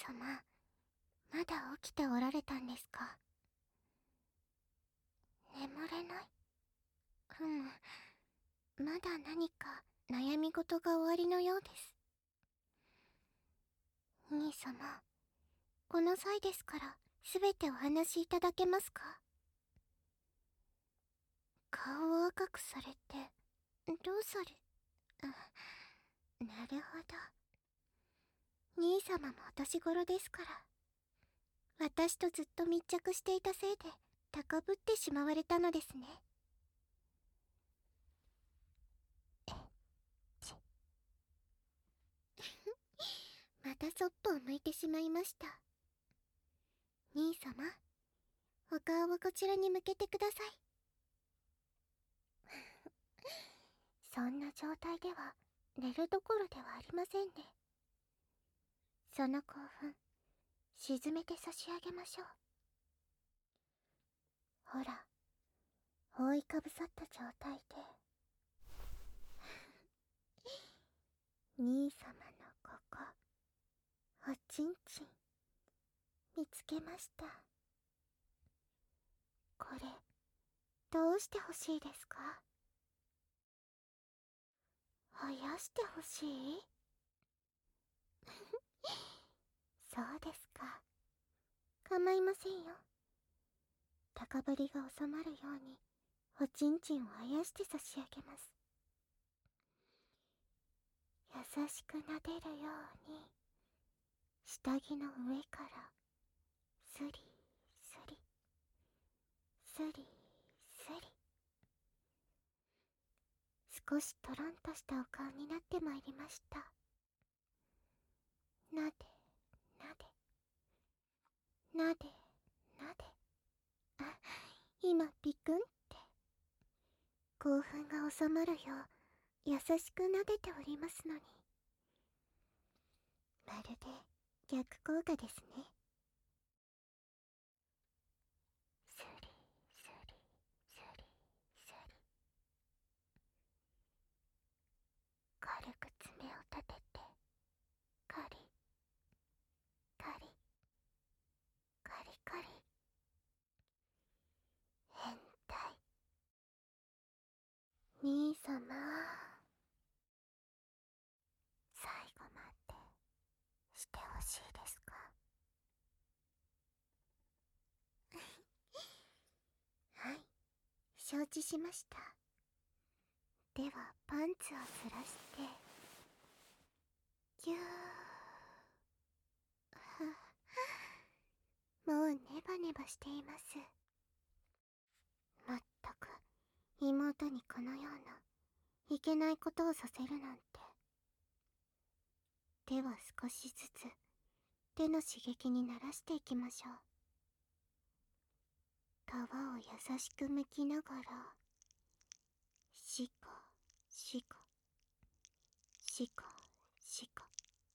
様、まだ起きておられたんですか？眠れない？まだ何か悩み事がおありのようです。兄様、この際ですからすべてお話しいただけますか？顔を赤くされてどうされ…なるほど。兄様もお年頃ですから、私とずっと密着していたせいで高ぶってしまわれたのですね。またそっぽを向いてしまいました。兄様、お顔をこちらに向けてください。そんな状態では寝るどころではありませんね。その興奮、沈めて差し上げましょう。ほら、覆いかぶさった状態で兄様のここ、おちんちん見つけました。これどうしてほしいですか？生やしてほしい？そうですか。構いませんよ。高ぶりが収まるようにおちんちんを生やして差し上げます。優しく撫でるように下着の上からスリスリスリスリ、少しトロンとしたお顔になってまいりました。なでなでなでなで、あ、今ピクンって興奮が収まるよう優しく撫でておりますのに、まるで逆効果ですね。スリスリスリスリ、軽く爪を立ててカリカリカリカリ、変態。兄様、最後までしてほしいですか？はい、承知しました。ではパンツをずらしてぎゅー。もうネバネバしています。まったく妹にこのようないけないことをさせるなんて。では少しずつ手の刺激に慣らしていきましょう。皮を優しく剥きながらシコシコシコシコ。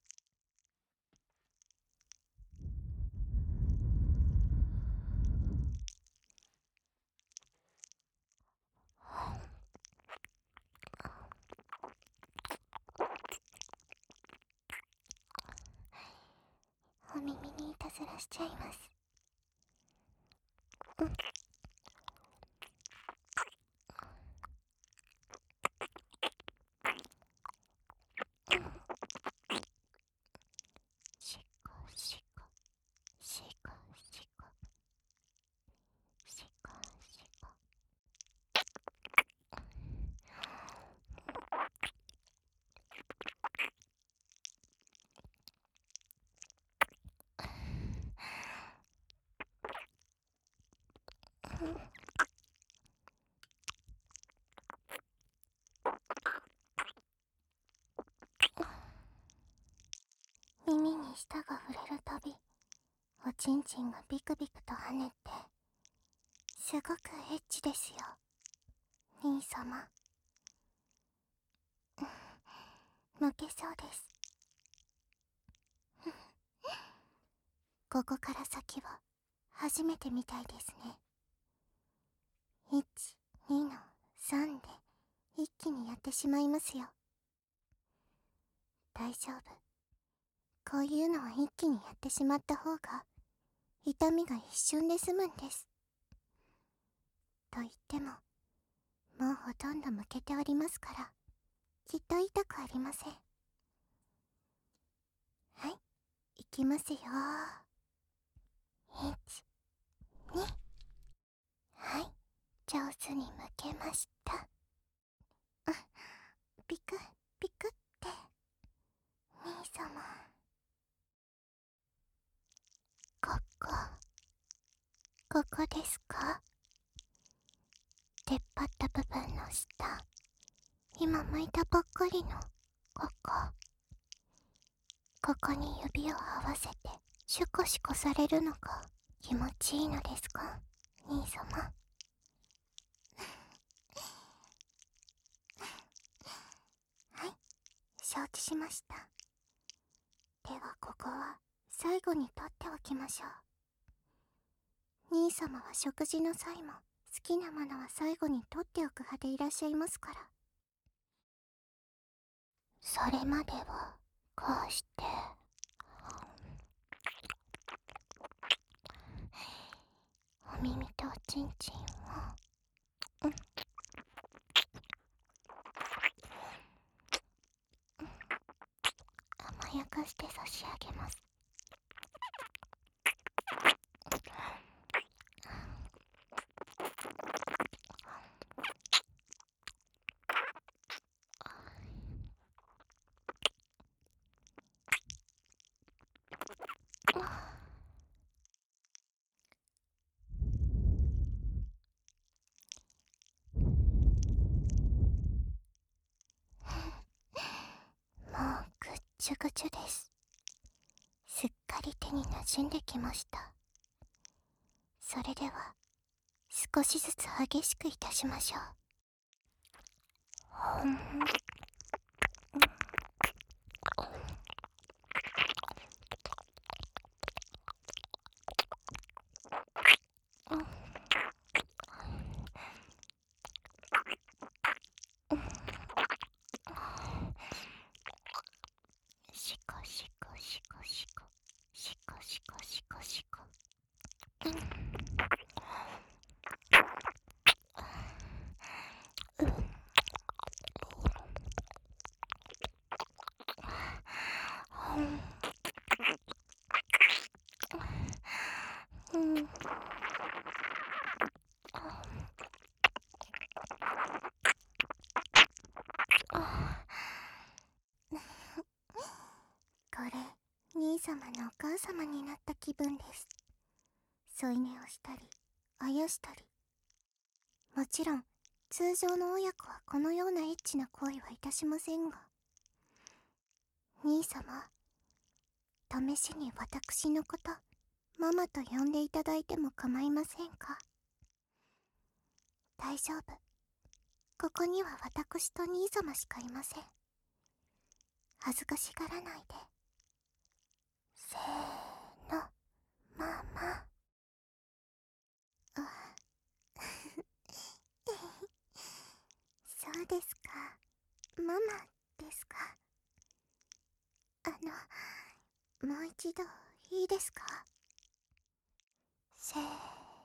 お耳にいたずらしちゃいます。シコシコシコシコシコシコ。耳に舌が触れるたびおちんちんがビクビクと跳ねて、すごくエッチですよ兄様。負けそうです。ここから先は初めてみたいですね。1、2の3で一気にやってしまいますよ。大丈夫、 こういうのは一気にやってしまった方が痛みが一瞬で済むんです。と言ってももうほとんど向けておりますから、きっと痛くありません。はい、いきますよ。1、2。はい、上手に向けました。ピクピクって兄様。ここですか？出っ張った部分の下、今剥いたばっかりのここに指を合わせてシュコシュコされるのが気持ちいいのですか、兄様。はい、承知しました。ではここは最後に取っておきましょう。兄様は食事の際も好きなものは最後に取っておく派でいらっしゃいますから。それまではこうしてお耳とおちんちんを甘やかして差し上げます。もうぐっちゅぐちゅです。すっかり手に馴染んできました。それでは少しずつ激しくいたしましょう。シコシコシコシコシコシコシコシコ。これ、兄様のお母様になった気分です。添い寝をしたり、あやしたり。もちろん、通常の親子はこのようなエッチな行為はいたしませんが。兄様、試しに私のこと、ママと呼んでいただいても構いませんか？大丈夫。ここには私と兄様しかいません。恥ずかしがらないで。せーの、ママ。そうですか。ママですか。もう一度いいですか？せーの。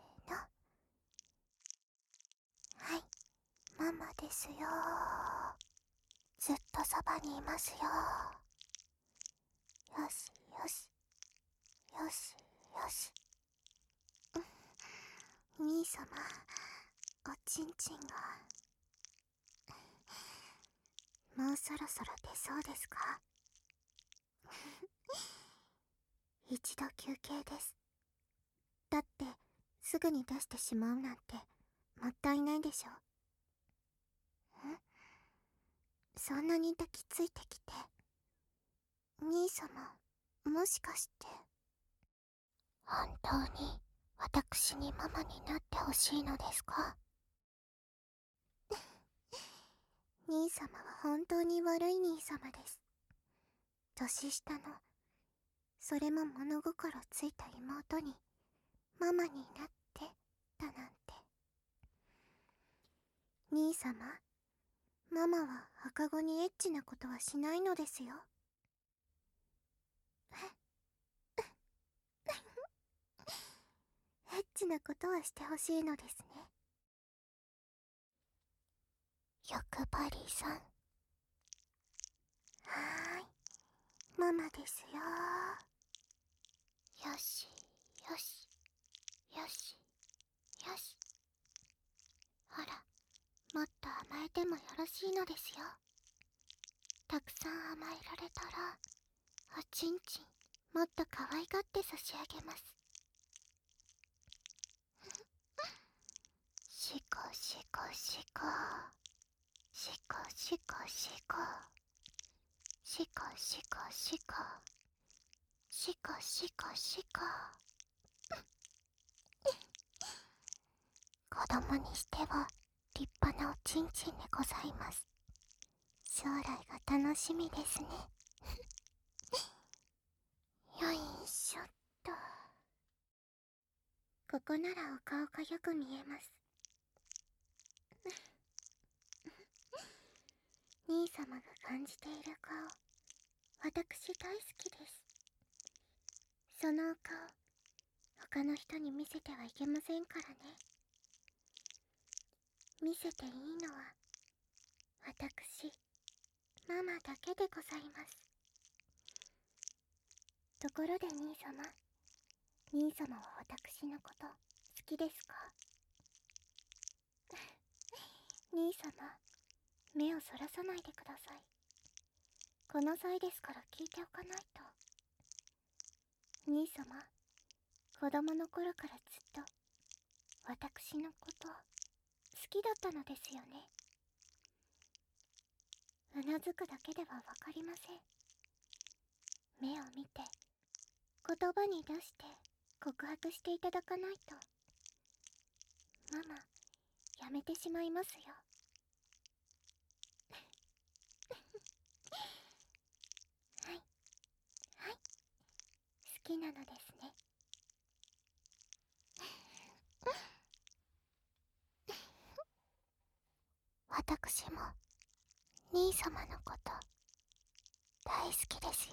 はい、ママですよ。ずっとそばにいますよ。よしよし、よしよし。兄様、おちんちんがもうそろそろ出そうですか？一度休憩です。だってすぐに出してしまうなんてもったいないでしょ。そんなに抱きついてきて。兄様、もしかして本当に私にママになってほしいのですか？兄様は本当に悪い兄様です。年下の、それも物心ついた妹にママになってだなんて。兄様、ママは赤子にエッチなことはしないのですよ。 エッチなことはしてほしいのですね。欲張りさん。はーい、ママですよ。よしよしよしよし。ほら、もっと甘えてもよろしいのですよ。たくさん甘えられたらおちんちんもっと可愛がって差し上げます。シコシコシコシコシコシコシコシコシコシコシコシコ。子供にしては立派なおちんちんでございます。将来が楽しみですね。よいしょっと。ここならお顔がよく見えます。兄様が感じている顔、私大好きです。そのお顔、他の人に見せてはいけませんからね。見せていいのは私、ママだけでございます。ところで兄様は私のこと好きですか？兄様、目をそらさないでください。この際ですから聞いておかないと。兄様、子供の頃からずっと私のこと好きだったのですよね。うなずくだけではわかりません。目を見て、言葉に出して告白していただかないと。ママ、やめてしまいますよ。はい、はい、好きなのですね。私も兄様のこと大好きですよ。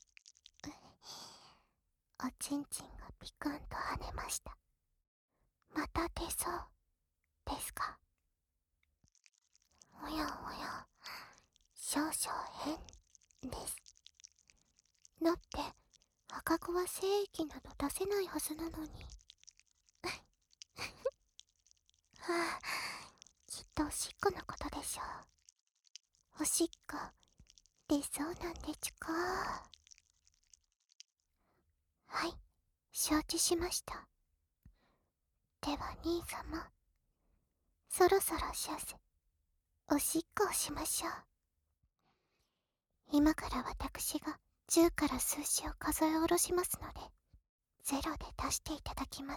おちんちんがピクンと跳ねました。また出そうですか？おやおや、少々変です。だって赤子は精液など出せないはずなのに。はあ、きっとおしっこのことでしょう。おしっこ出そうなんでちゅか。はい、承知しました。では兄様、そろそろしゃせおしっこをしましょう。今から私が10から数字を数え下ろしますので、0で出していただきます。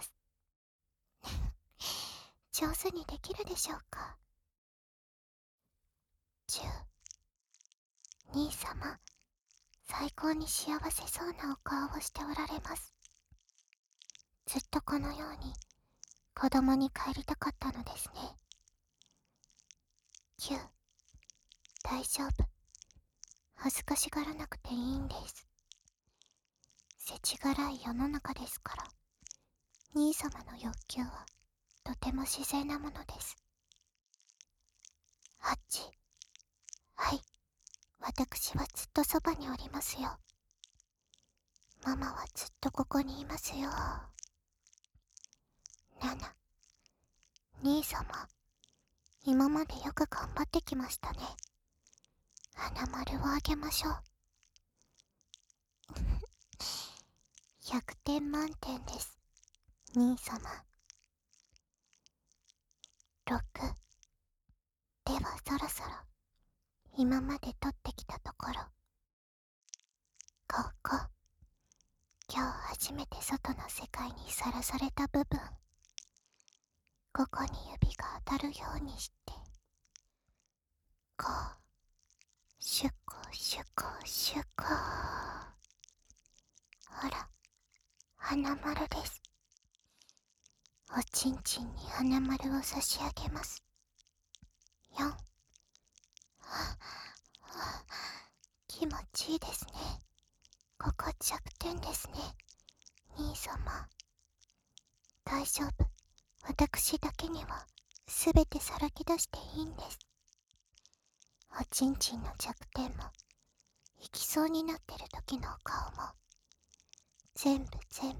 上手にできるでしょうか。10。兄様、最高に幸せそうなお顔をしておられます。ずっとこのように子供に帰りたかったのですね。9。大丈夫。恥ずかしがらなくていいんです。世知辛い世の中ですから、兄様の欲求はとても自然なものです。8。はい、私はずっとそばにおりますよ。ママはずっとここにいますよ。7。兄様、今までよく頑張ってきましたね。花丸をあげましょう。100点満点です、兄様。6。ではそろそろ今まで取ってきたところ、ここ、今日初めて外の世界にさらされた部分、ここに指が当たるようにして、こう、シュコシュコシュコ。ほら、花丸です。おちんちんに花丸を差し上げます。4。はあ、はあ、気持ちいいですね。 ここ弱点ですね、兄様。大丈夫。私だけにはすべてさらけ出していいんです。おちんちんの弱点も、行きそうになってる時の顔も、全部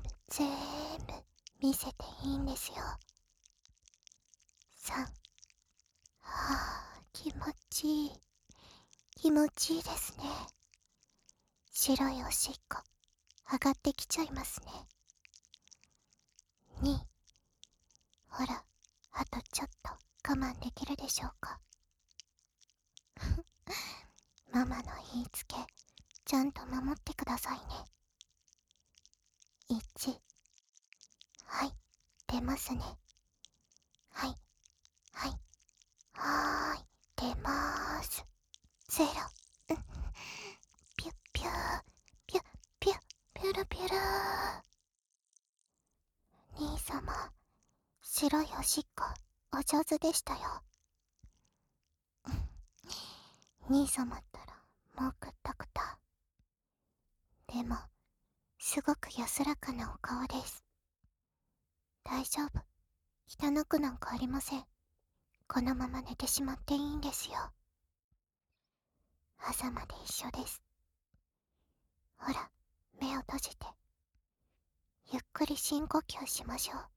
見せていいんですよ。3。はあ、気持ちいい。気持ちいいですね。白いおしっこ、上がってきちゃいますね。2。ほら、あとちょっと我慢できるでしょうか。ママの言いつけ、ちゃんと守ってくださいね。1。はい、出ますね。はい、はーい、出まーす。0。ピュッピュー、ピュッピュッ、ピュルピュルー。兄様、白いおしっこ、お上手でしたよ。兄様ったら、もうくったくた。でも、すごく安らかなお顔です。大丈夫。汚くなんかありません。このまま寝てしまっていいんですよ。朝まで一緒です。ほら、目を閉じて。ゆっくり深呼吸しましょう。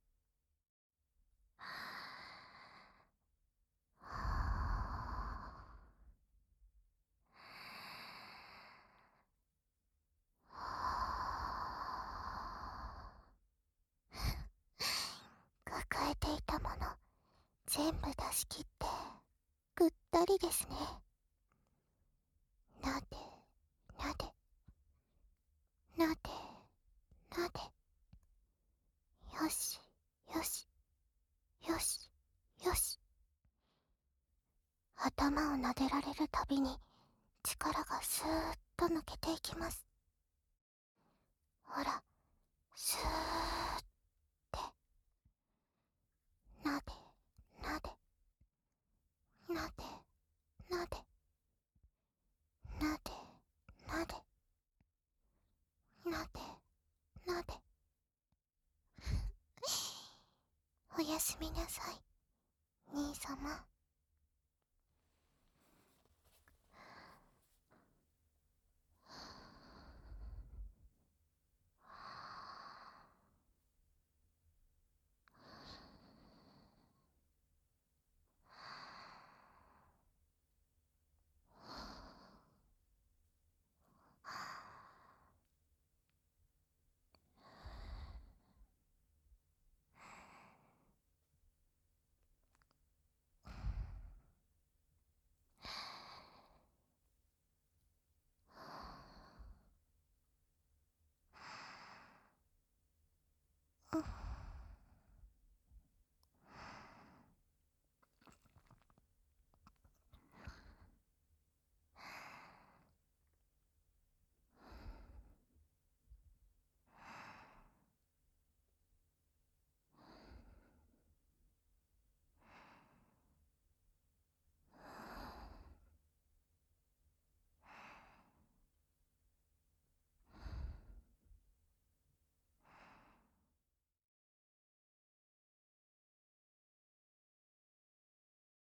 抱えていたもの、全部出し切って、ぐったりですね。なで、なで、なで、なで。よし、よし、よし、よし。頭を撫でられるたびに、力がスーッと抜けていきます。ほら、スーッて。なで、なで、なで、なで、なで、なで、なで、なで。おやすみなさい、兄様。